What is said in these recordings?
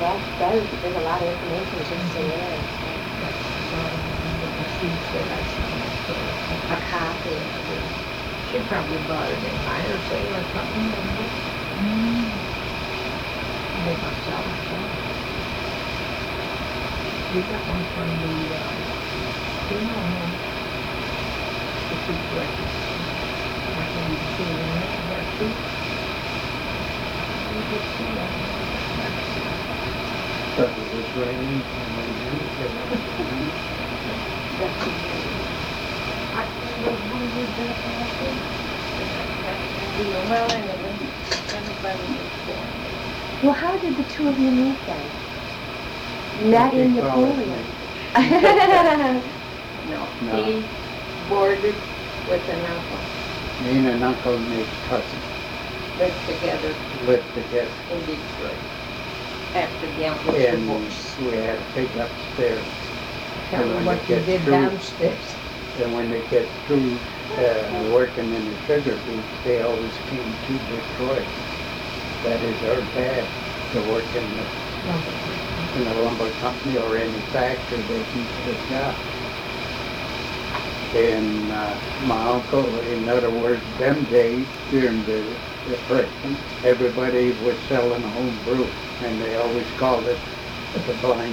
that does. There's a lot of information just in there. A copy. She probably bought it in fire sale or something. They must sell it. We got one from the funeral home. The food directors. I can't even see it in there. Food. We just see that. But it was raining and we didn't get it. Well, anyway, everybody was born. Well, how did the two of you meet then? Met in They call it Napoleon. No, No. he boarded with an uncle, Me and an uncle and his cousin lived together lived together. in Detroit after the uncle's And divorce. we had a big upstairs. Tell me when what they you get did through- downstairs. And when they get through working in the sugar beet, they always came to Detroit. That is our dad to work in the lumber company or any factory that he could have. And my uncle, in other words, them days during the Depression, everybody was selling home brew, and they always called it the blind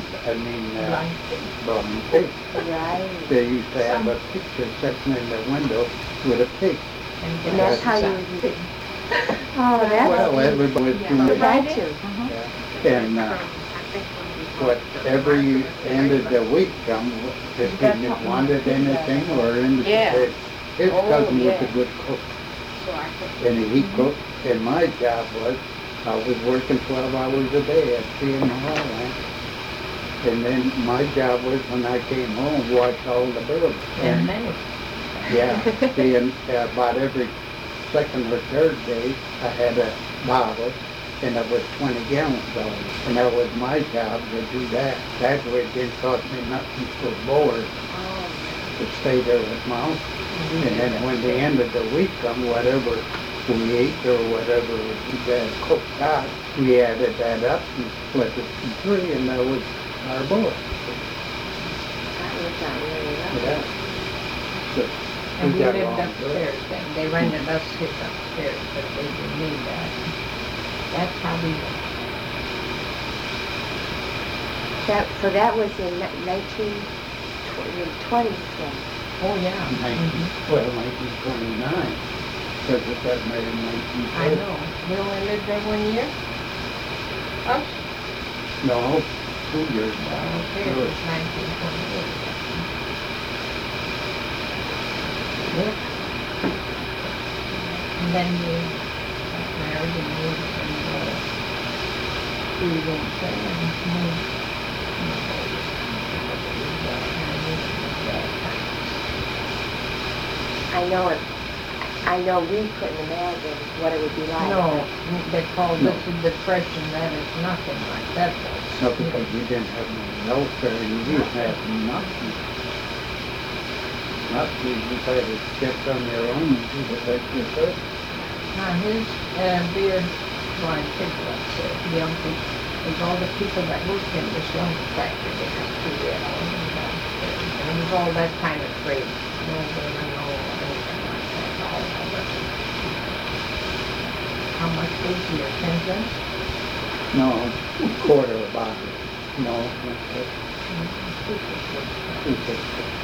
pig. Right. They used to have a picture sitting in the window with a pig. And that's how you would do it. Oh, that's Well, everybody was doing it. right too. Yeah. And what every end of the week come, if he wanted anything or anything, Yeah. his Oh, cousin was yeah. a good cook. And he cooked, and my job was, I was working 12 hours a day at CNR. And then my job was, when I came home, watch all the bills. And many. Yeah, being about every second or third day, I had a bottle, and it was 20 gallons of it. And that was my job to do that. That way it didn't cost me nothing for board to stay there with my uncle. And then when the end of the week come, whatever we ate or whatever we had cooked out, we added that up and split it in three, and that was our board. That worked out really well. Yeah. So, And we got lived along good. upstairs then. They rented us his upstairs, but they didn't need that. That's how we went. So that was in 1920s then. Oh, yeah. 1929, because it got married in I 1940. know. We only lived there 1 year? Us? No, 2 years. Okay, it was 1928. Yep. And then we got married and moved and we went there and moved. I know we couldn't imagine what it would be like. No, they called this a depression. That is nothing like that. No, because you didn't have no welfare, you didn't have nothing. Nothing, you just had to get on your own and do the best you could. Now his beer line people upstairs, the young people, with all the people that worked in this lumber factory, they have to do that all downstairs. And it was all that kind of trade. No women, no anything like that, all of it. How much was your 10 cents? No, quarter a bottle. No, that's it. 250.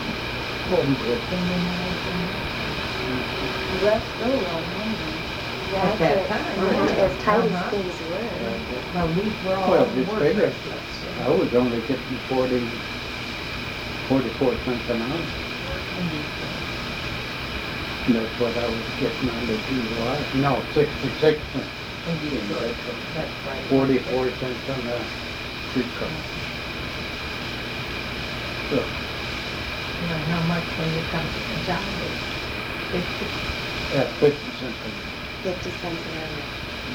That's still a lot of money. Yeah, At that time, as tight uh-huh. as things were. Well, these were all Well, just figure, workers, let's say. I was only getting 44 cents an hour. And that's what I was getting on the DUI. No, 66 cents. In Detroit, that's right. 44 cents on the streetcar. So, You know, how much when you come to consolidate? 50? yeah, 50 cents an hour. 50 cents an hour.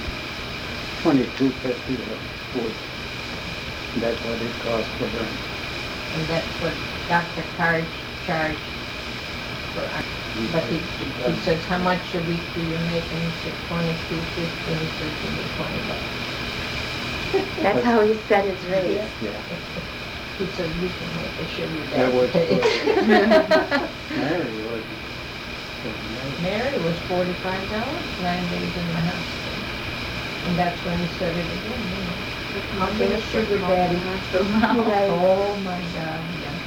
22.50 or 40. That's what it costs for rent. And that's what Dr. Carr charged for, but he says, how much a week do you make? And he said, 22.50, and he says, give me $20. That's how he set his rates. Yeah, He said, you can make a sugar that daddy was pay. Mary was. Mary was $45, 9 days in the hospital. And that's when he said it again, you know. I'll be a sugar daddy. Right. Oh, my God, yeah.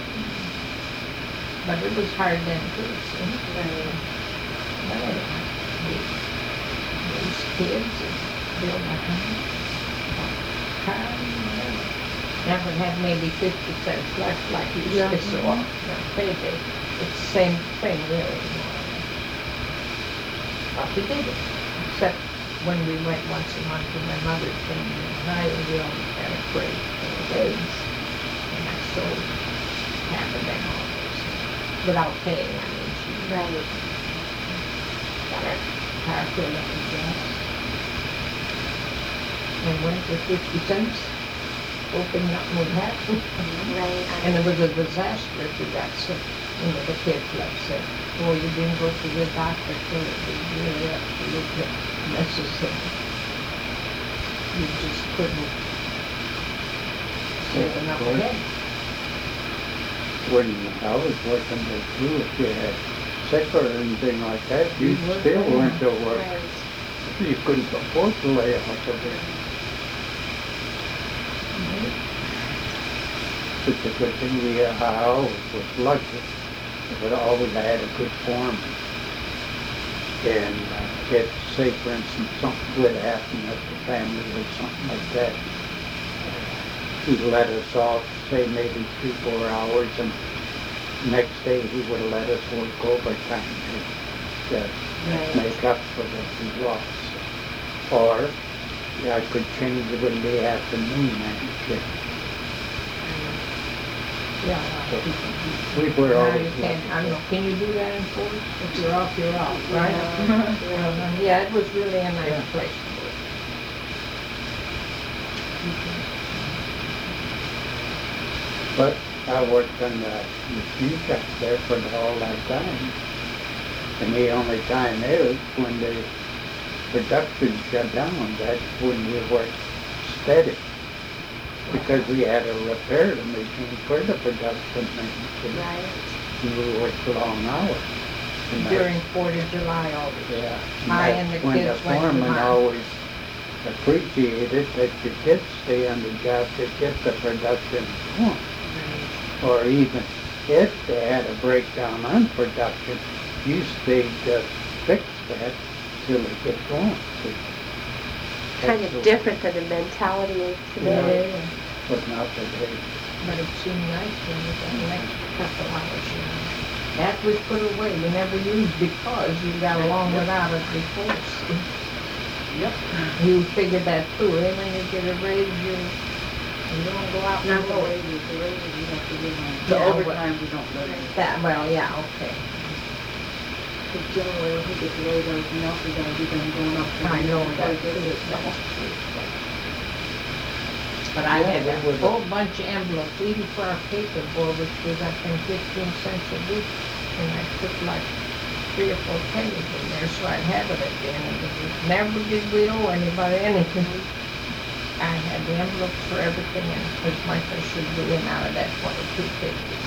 But it was hard then too, see? But anyway, we raised kids and built a house, bought a car, and whatever. Never had maybe 50 cents left like you used to so often on payday. It's the same thing really, more or less. But we did it, except when we went once a month to my mother's family in Ohio, we only had a crate full of eggs. And I sold half of them always, without paying, I mean, she Right. got her car filled up with gas. And went for 50 cents, hoping nothing would happen. Right. And it was a disaster if you got sick. You know, the kids got sick. Or you didn't go to the doctor till it was really absolutely necessary. You just couldn't save enough Right. ahead. When I was working there too, if you had sick or anything like that, you You worked still there. went to work. Right. You couldn't afford to lay off of it. It's a good thing I always was lucky, but I always had a good foreman. And if, say for instance, something would happen at the family or something like that, he'd let us off, say maybe 3-4 hours, and next day he would have let us work overtime to Right. make up for what we lost. Or I could change it in the afternoon and Yeah, a lot of people do. we were Now always you can't, I don't know, lucky. can you do that in Fort? If you're off, you're off, right? Yeah. Yeah, it was really a nice Yeah. place to work. But I worked on the machine shop there for all that time. And the only time is when the production shut down, that's when we worked steady. Because we had to repair the machine for the production maintenance. Right. And we worked long hours. And that- During 4th of July always. Yeah. I that's and the when kids went to foreman mine. always appreciated that you did stay on the job to get the production going. Or even if they had a breakdown on production, you stayed to fix that till it get going. See? Kind That's of the- different than the mentality of today. Yeah, But not today. but it seemed nice when you got an extra couple hours, you know. That we put away, we never used because you got along without it before, see? Yep. You figured that too, eh? When you get a raise, you don't go out and Not the go. raises we have to give them. Yeah, The what- overtime, we don't let them. That, well, yeah, okay. The general, he gets laid, everything else is gonna be them going up. I know that too. But I Yeah, had that a was a- whole bunch of envelopes, even for our paper board, which was I think 15 cents a week. And I put like 3 or 4 pennies in there, so I'd have it at the end of the week. Never did we owe anybody anything. I had the envelopes for everything, and as much as should be in out of that 22 pages.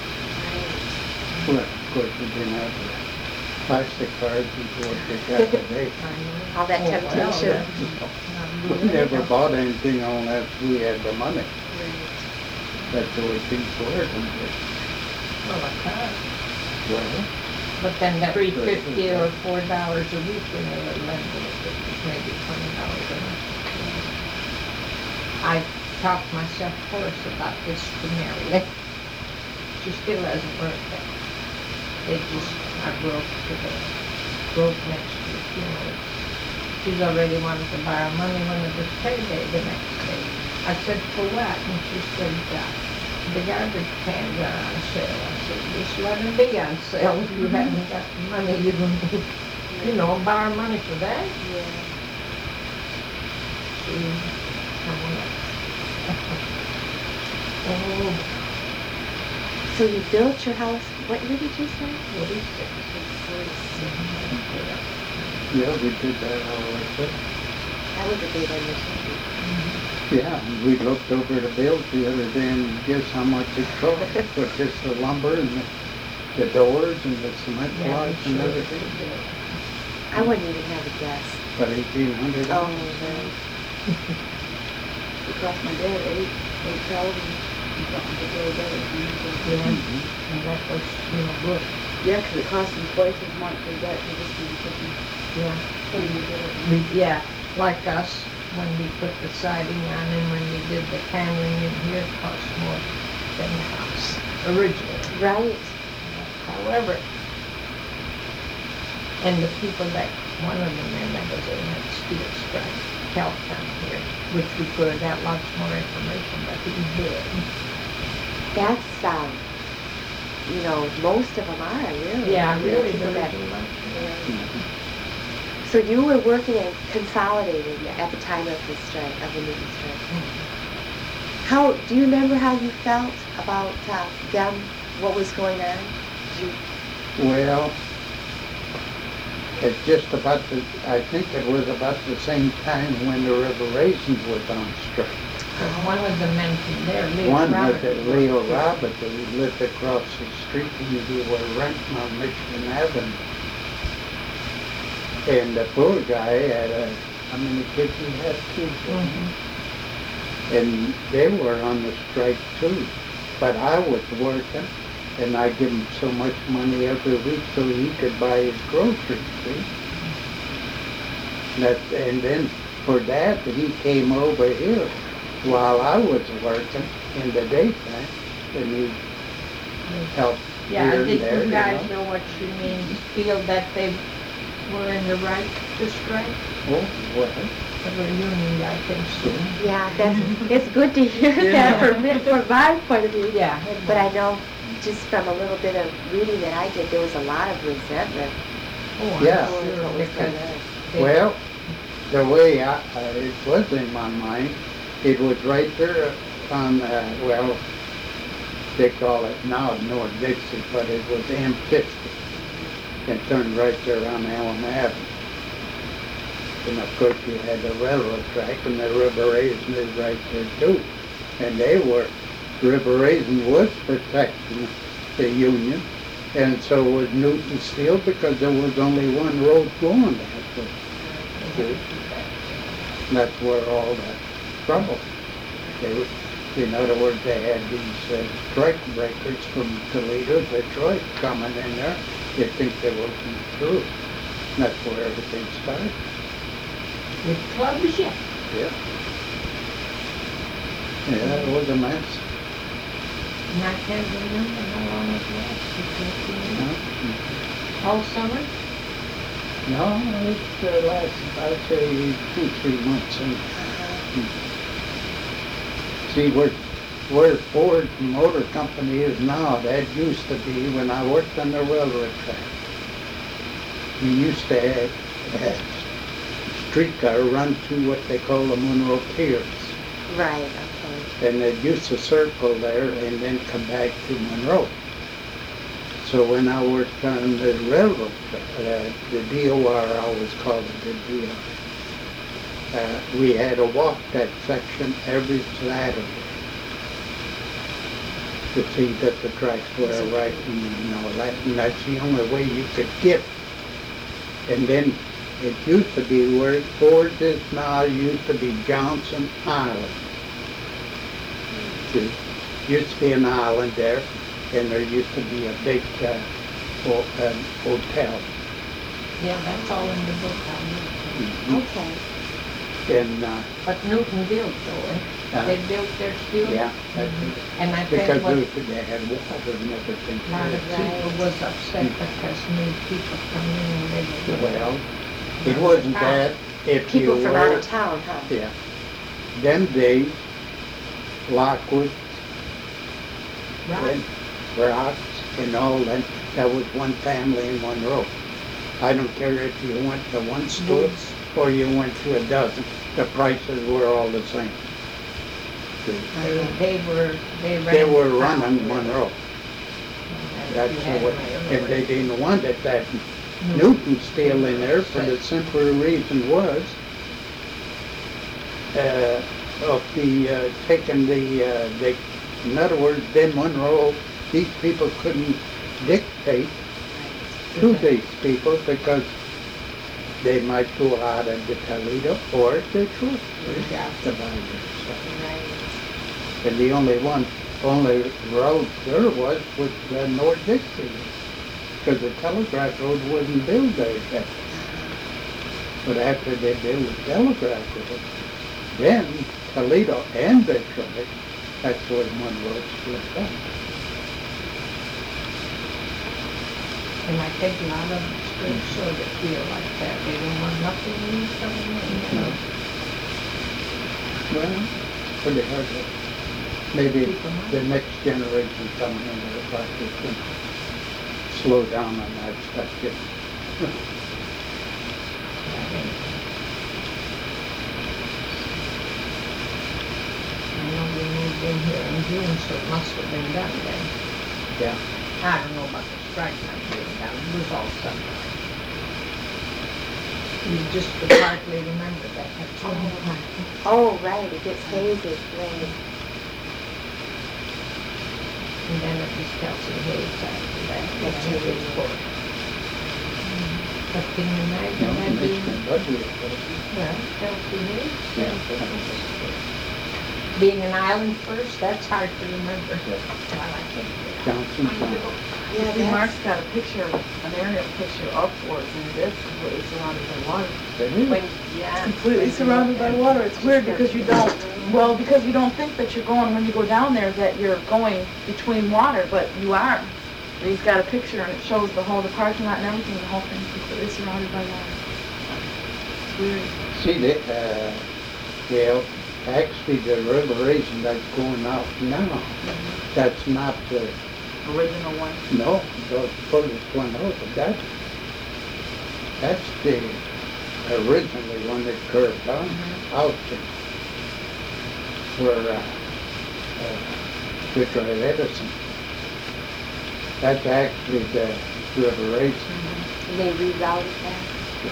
Well, of course, we didn't have the plastic cards before they got today. All that Oh, well, temptation. We never bought anything unless we had the money. That's the way things were. Well, a card. Well, But then that $3.50 or $4 a week, and they would lend it, it was maybe $20 a month. I talked myself hoarse about this to Mary Lee. She still hasn't worked out. They just are broke today, broke next week, you know. She's already wanted to borrow money when it was payday the next day. I said, for what? And she said, the garbage cans are on sale. I said, just let them be on sale. If you haven't got the money, you don't, borrow money for that. She, someone else. Oh, So you built your house, what year did you say? 46. yeah, we did that all like that. That was a big undertaking. Yeah, and we looked over the bills the other day and guess how much it cost for just the lumber and the doors and the cement Yeah, blocks and sure. everything. I wouldn't even have a guess. About $1,800. Oh, no. It cost my dad $8,000 and something to go there. Yeah, and that was, good. Yeah, 'cause it cost him twice as much as that to just do the kitchen. Yeah. Clean the door. Yeah, like us, when we put the siding on and when we did the paneling in here, it cost more than the house originally. Right. However, and the people that, one of the men that was in that steel strike helped down here, which we could have got lots more information, but he did. That's, most of them are, really. Yeah, really, People the that- original. So you were working at Consolidated at the time of the strike, of the Newton strike. How, do you remember how you felt about them, what was going on? Did you, Well, it's just about I think it was about the same time when the River Raisins was on strike. One of the men from there, Leo One Robert. was at Leo Robert, who lived across the street and we were renting on Michigan Avenue. And the poor guy had how many kids he had? Two. Mhm. And they were on the strike too. But I was working and I give him so much money every week so he could buy his groceries, see? And then for that, he came over here while I was working in the daytime and he helped Yeah, here I and think there, you guys know what she means, feel that they were in the right to strike, Oh, well, the union guy can see. yeah, it's good to hear that from my point of view. Yeah. But I know, just from a little bit of reading that I did, there was a lot of resentment Oh, I'm Yeah. towards sure, what was because going on. they- well, the way it was in my mind, it was right there on, they call it now North Dixie, but it was M50. And turned right there on Elm Avenue. And of course you had the railroad track and the River Raisin is right there too. And River Raisin was protecting the Union, and so was Newton Steel because there was only one road going that way. That's where all the trouble. In other words, they had these strike breakers from Toledo, Detroit coming in there. You'd think they were from through. That's where everything started. With clubs, yeah. Yeah. Yeah, it was a mess. And I can't remember how long it was, No, all summer? it lasted, I'd say, 2-3 months. And see, where Ford Motor Company is now, that used to be when I worked on the railroad track. We used to have streetcar run to what they call the Monroe Piers. Right, okay. And it used to circle there and then come back to Monroe. So when I worked on the railroad, the DOR, I always called it the DOR, we had to walk that section every Saturday to see that the tracks were right and all that. And that's the only way you could get. And then it used to be where Ford is now, used to be Johnson Island. There used to be an island there, and there used to be a big hotel. Yeah, that's all in the book, I know. Okay. And, But Newton built though, they built their steel. yeah, that's And I because think what they had water and everything. a lot of people was upset because new people come in and they were. Well, it wasn't that if People you from out were, of town, huh? yeah. Them days, Lockwood, Right. and Rocks, and all that was one family in one row. I don't care if you went to one store or you went to a dozen, the prices were all the same. They were running one row. That's the way, if they didn't want it, that Newton Steel in there for the simple reason was, of the, taking in other words, then Monroe, these people couldn't dictate to these people because they might go out into Toledo or Detroit. Right. And the only road there was North Dixie, because the telegraph road wasn't built there yet. But after they built the telegraph road, then Toledo and Detroit, that's where Monroe split up. And I think a lot of them still sort of feel like that. They don't want nothing new coming in, you know. Well, pretty hard to, maybe the next generation coming in there probably can slow down on that stuff. I know we moved in here in June, so it must have been done then. Yeah. I don't know about the strike not being done, it was all summer. You just could hardly remember that. That's all right. Oh, right, it gets hazy, right. And then it was Kelsey Hayes after that. That's who it was. But can you imagine No, that it being, makes me budget. well, Kelsey Hayes? Yeah. Being an island first, that's hard to remember. Well, I think. Johnson. Yeah, See, Mark's got a picture, an aerial picture of Fort, and it's completely surrounded by water. When, yeah. Completely surrounded by water. It's weird because you don't, well, because you don't think that you're going, when you go down there, that you're going between water, but you are. And he's got a picture and it shows the parking lot and everything, the whole thing's completely surrounded by water. It's weird. See, well, actually the revelation that's going out now, that's not the, Original one. no, the furthest one over, that's the originally one that curved on out to where Detroit Edison. That's actually the revelation. And they rerouted that.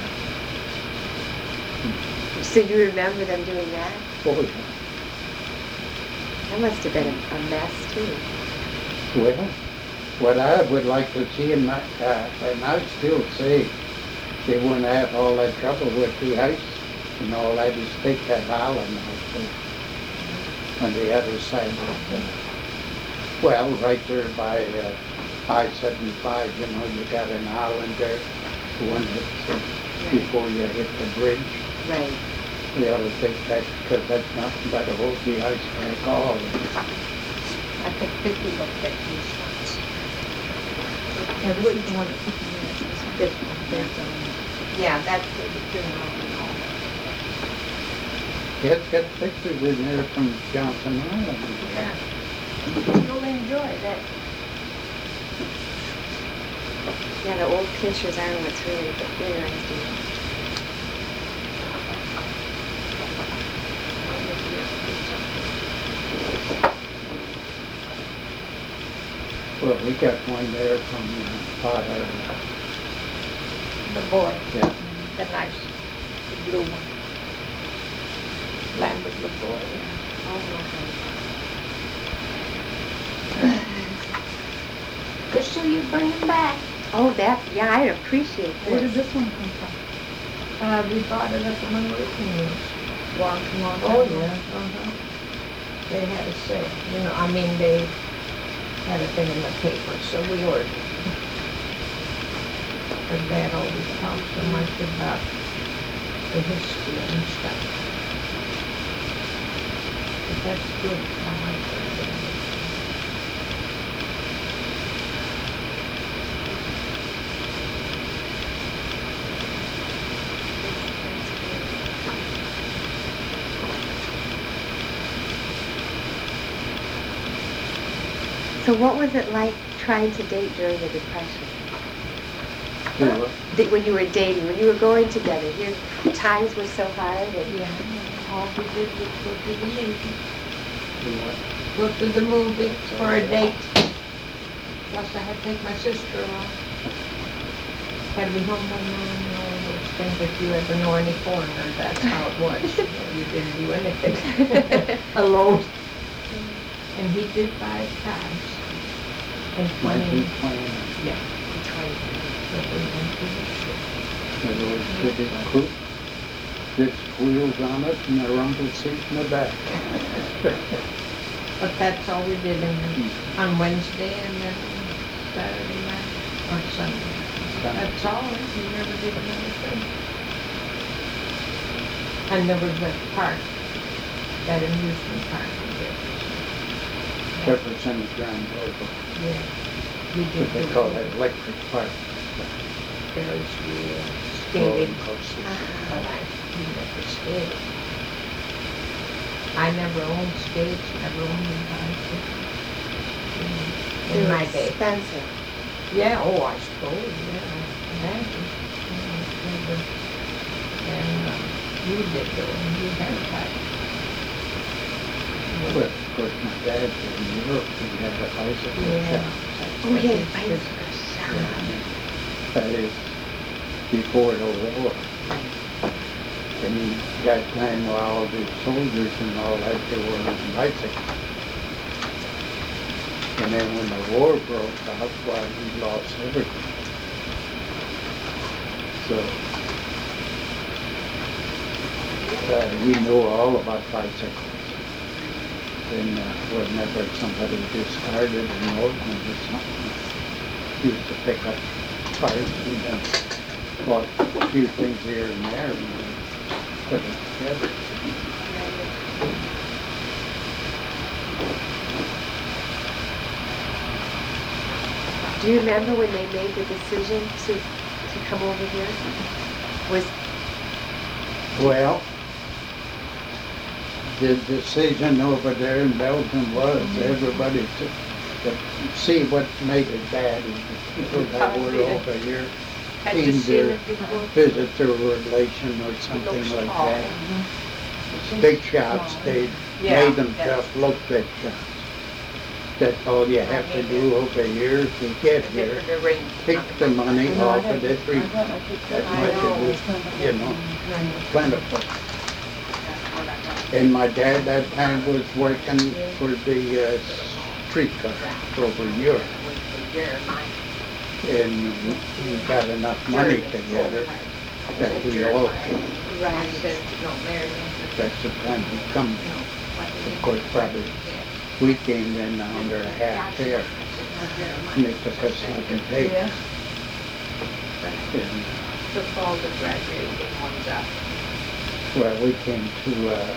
So you remember them doing that? Oh, yeah. That must have been a mess too. Well, what I would like to see, and I still say they wouldn't have all that trouble with the ice and all that, is take that island out on the other side of the, well, right there by I-75, you know, you got an island there, the one that's before you hit the bridge. Right. We ought to take that, because that's nothing but a whole the ice pack all. I think 50 looked at these ones. Yeah, this is the one that took me This one, yeah, that's where the funeral and all that. Yeah, it's got pictures in there from Johnson Island. Yeah. You'll enjoy that. Yeah, the old pictures are what's really interesting. Well, we got one there from Father. The boy, Yeah. the nice, the blue one. Lambert the boy. Good to see you bring him back. Oh, that, yeah, I appreciate Where did this. this one come from? We bought it at the Monroe News. Long time Oh, ago. yeah. They had a sale, you know, I mean, they had a thing in the paper, so we ordered it. But Dad always talks so much about the history and stuff. But that's good. I like that. So what was it like trying to date during the Depression? Sure. When you were dating, when you were going together, your times were so hard. And Yeah, all we did was go to the movies. Go to the movies for a date. Plus I had to take my sister along. Had to be home by 9 and all those think if you ever know any foreigners, that's how it was. You didn't do anything alone. And he did 5 times. And 20, 1920. yeah. So we went to the ship. There was sitting coop, 6 wheels on it and a rumble seat in the back. But that's all we did on Wednesday and then Saturday night or Sunday. That's all. We never did another thing. And there was a park, that amusement park in Jefferson. Jefferson Grand Oval. Yeah. We What did they do call it, electric park. Ferris wheel, Rolling skating. coasters. But I never skated. I never owned skates, never owned a bicycle. In my day. Expensive. Yeah, oh, I suppose, yeah, imagine. And you did go and you had a bike. But of course, my dad was in Europe, he had a bicycle Yeah. shop. Oh, he had a bicycle shop. That is before the war. And that time while all the soldiers and all that, they were on bicycles. And then when the war broke out, well, he lost everything. So, he knew all about bicycles. And whenever somebody discarded an old one or something, he used to pick up parts and then bought a few things here and there and put it together. Do you remember when they made the decision to come over here? Was Well, the decision over there in Belgium was everybody to see what made it bad is the people that were over here Had you came seen to it before? visit their relation or something like that. Big shops, they Yeah, made themselves look big shops. That's all you have to do over here to get here. Take the money off of the tree. That much it was, you know, plentiful. And my dad that time was working for the streetcar over in Europe. And he got enough money together that we all came. That's the time he come. Of course, probably we came in under a half fare. And it took us 7 days. Yeah. And, Took all the graduating ones up. well, we came to,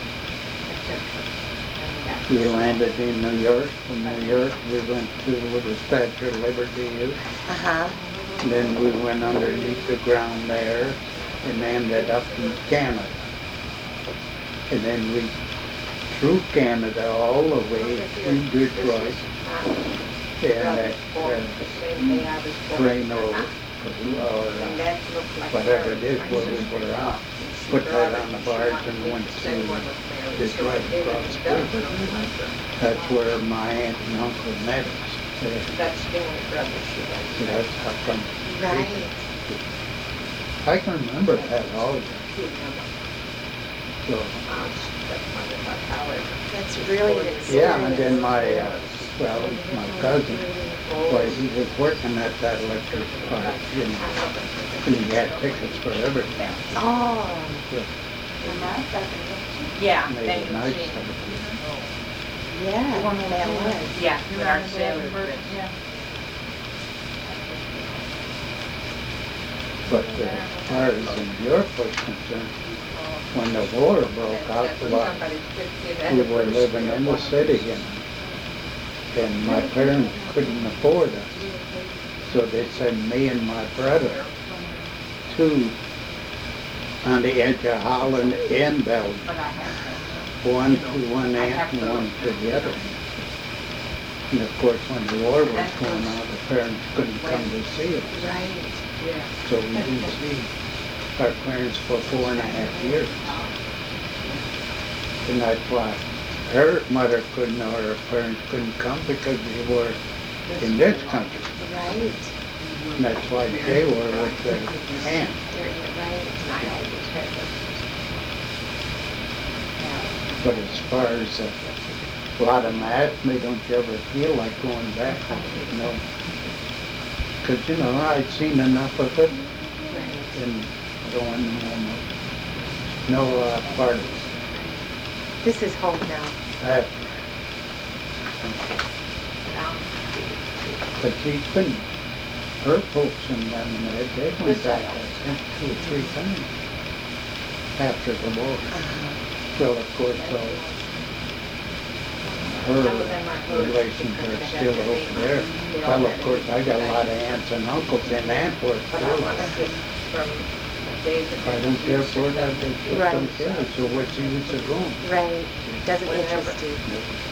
we landed in New York. From New York, we went to where the Statue of Liberty is. Then we went underneath the ground there and ended up in Canada. And then we through Canada all the way through Detroit. And that train or whatever it is where we were on, put that on the barge and went to Detroit across the river. That's where my aunt and uncle met us. That's the only brother she has. That's how come. right. I can remember that all. So, That's really an experience. yeah, and then my cousin, well, he was working at that electric park, you know, and he had tickets for everything. Oh, Yeah, Made then it you nice. see. yeah, that was. Yeah, with our sailors. Yeah. But as far as in Europe was concerned, when the war broke out, we were living in the city and my parents couldn't afford us. So they sent me and my brother on the edge of Holland and Belgium. One to one aunt and one to the other. And of course, when the war was going on, the parents couldn't come to see us. Right. So we didn't see our parents for 4.5 years. And that's why her mother couldn't, or her parents couldn't come because they were in this country. Right. And that's why they were with their aunt. Right. But as far as a lot of them ask me, don't you ever feel like going back? I said, no. Because, you know, I'd seen enough of it and going no part of it. This is home now. That, but she's been, her folks and them, they went back, I think, 2 or 3 times after the war. Well, of course, her relations are still over there. Well, of course, I got a lot of aunts and uncles in Antwerp, too. I don't care for that, they just don't care, so what's the use of going? Right. Doesn't interest you.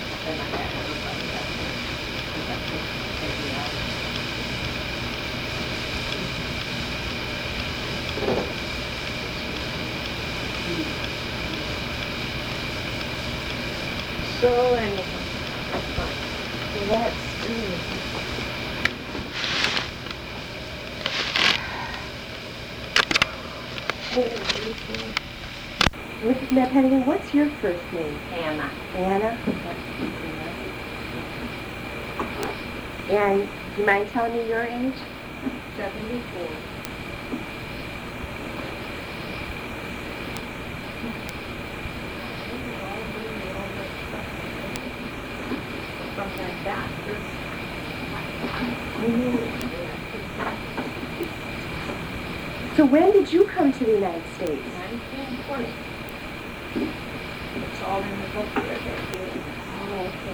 So, and Let's do Now, Penny, what's your first name? Anna. Anna? And do you mind telling me your age? 74. So when did you come to the United States? 1920. It's all in the book there. Oh, okay.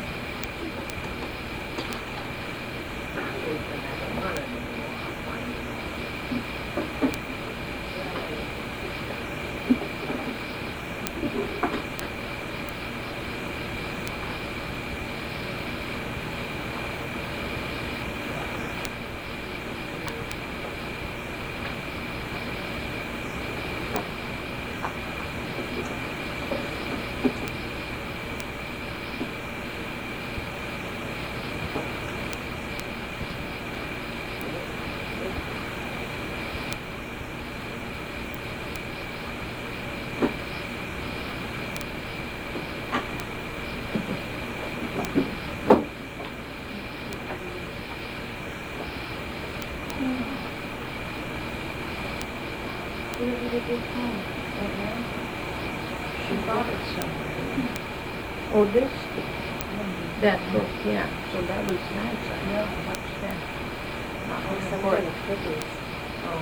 She bought it somewhere. Oh, this? That book, yeah. So that was nice. I know how much that. Some kind of figures. Oh.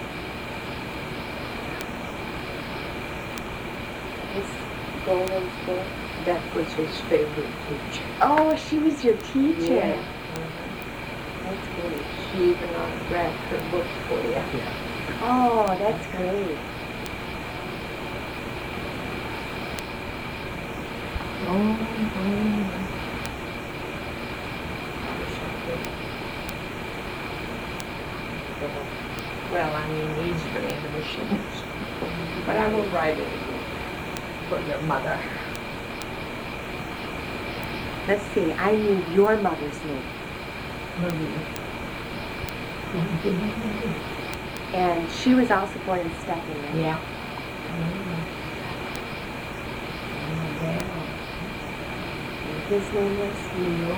Miss Golan's book. That was his favorite teacher. Oh, she was your teacher. Yeah. That's great. She even autographed her book for you. Yeah. Oh, that's great. Well, I mean, easily in the machines. But I will write it for your mother. Let's see, I need your mother's name. And she was also born in Stephanie, right? Yeah. His name was Leo.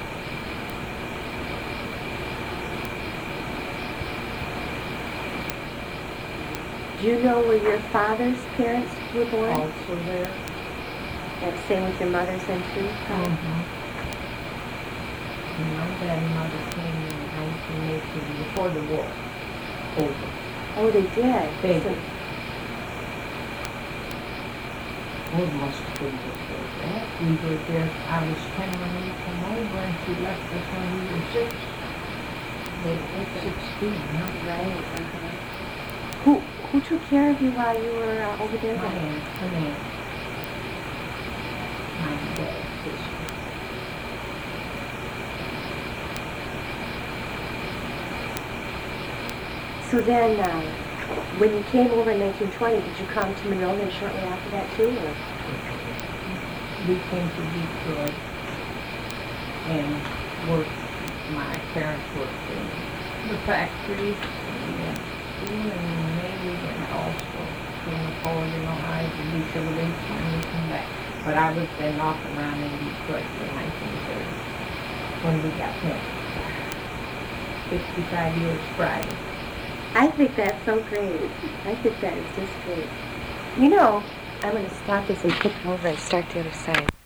Do you know where your father's parents were born? Also there. And same with your mother's then too? probably? My dad and mother came in 1918 before the war. Over. Oh, they did? They So- did. We must have been before that. We were there, I was 10 when we came over, and she left us when we were 6. They were 16, huh? Right, Who took care of you while you were over there? My then? aunt, her aunt. My dad's sister. So then, when you came over in 1920, did you come to Monona shortly after that too? Or? We came to Detroit and worked, my parents worked in the factories and Navy and also in the Napoleon, Ohio to do civil and we come back. But I was then off and around in Detroit in 1930 when we got married. 65 years Friday. I think that's so great. I think that is just great. You know, I'm going to stop this and flip it over and start the other side.